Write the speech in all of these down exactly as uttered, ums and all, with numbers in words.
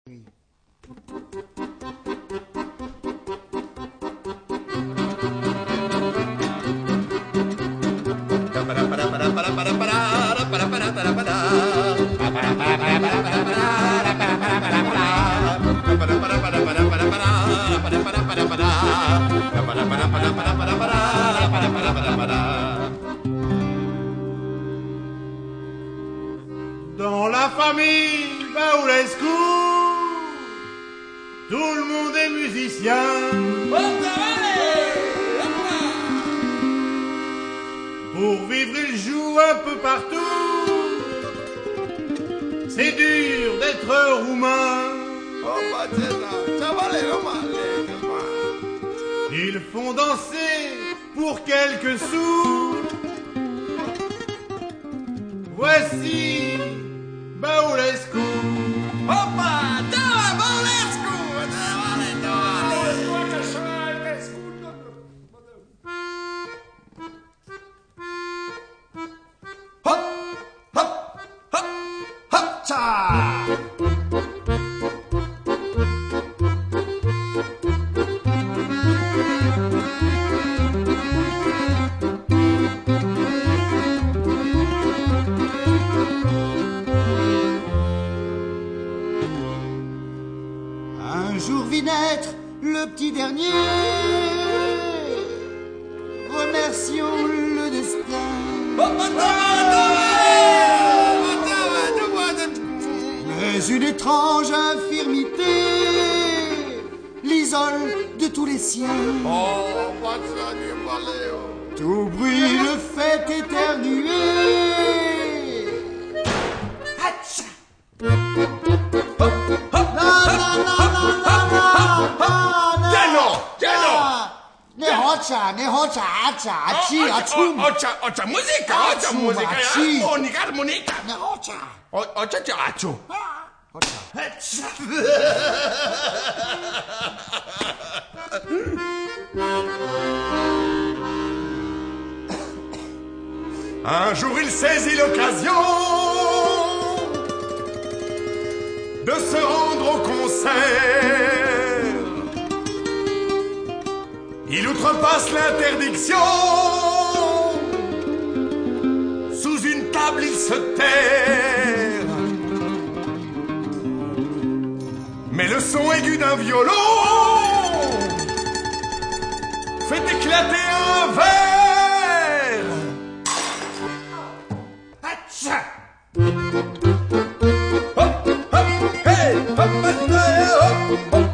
Dans la famille Baoulescu, tout le monde est musicien. Pour vivre, il joue un peu partout. C'est dur d'être roumain. Ils font danser pour quelques sous. Voici Baoulescu. Opa, dawaj Baoulescu! Dawaj, dawaj! Hop, hop, hop, hop, tcha! Un jour vit naître le petit dernier. Remercions le destin. Mais une étrange infirmité l'isole de tous les siens. Tout bruit le fait éternuer. Hatcha! Ne hoća, ne hoća, ača, ači, ačum. Oća, oća, muzika, oća, muzika, ja? Harmonika, harmonika. Ne hoća. Oća, će, aču. Hoća. Un jour il saisit l'occasion de se rendre au concert. Il outrepasse l'interdiction. Sous une table il se terre. Mais le son aigu d'un violon fait éclater un verre. Hatcha! Hop, hop, hey, hop, hop, hop, hop.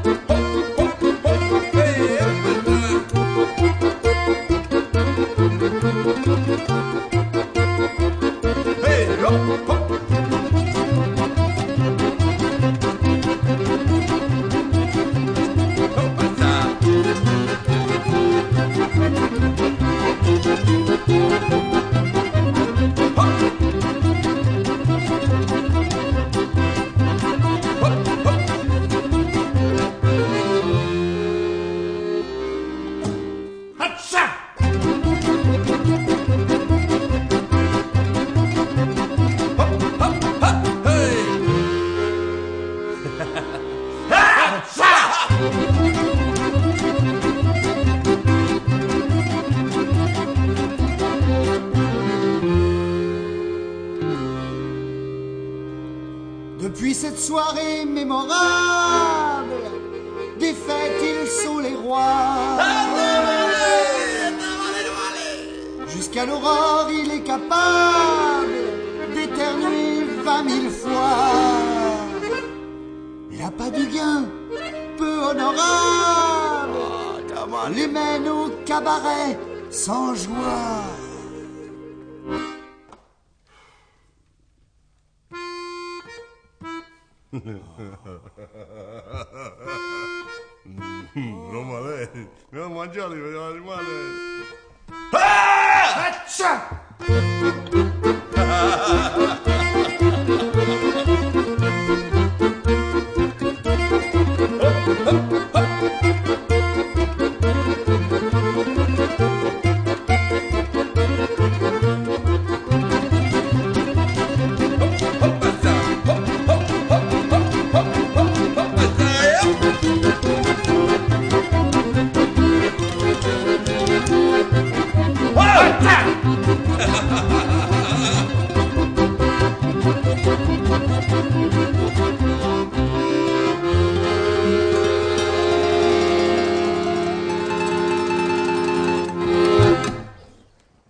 Depuis cette soirée mémorable, des fêtes ils sont les rois. Jusqu'à l'aurore il est capable d'éternuer vingt mille fois. Il n'a pas du gain, peu honorable, les mène au cabaret sans joie. Non male, non mangiare, non male. Hatcha!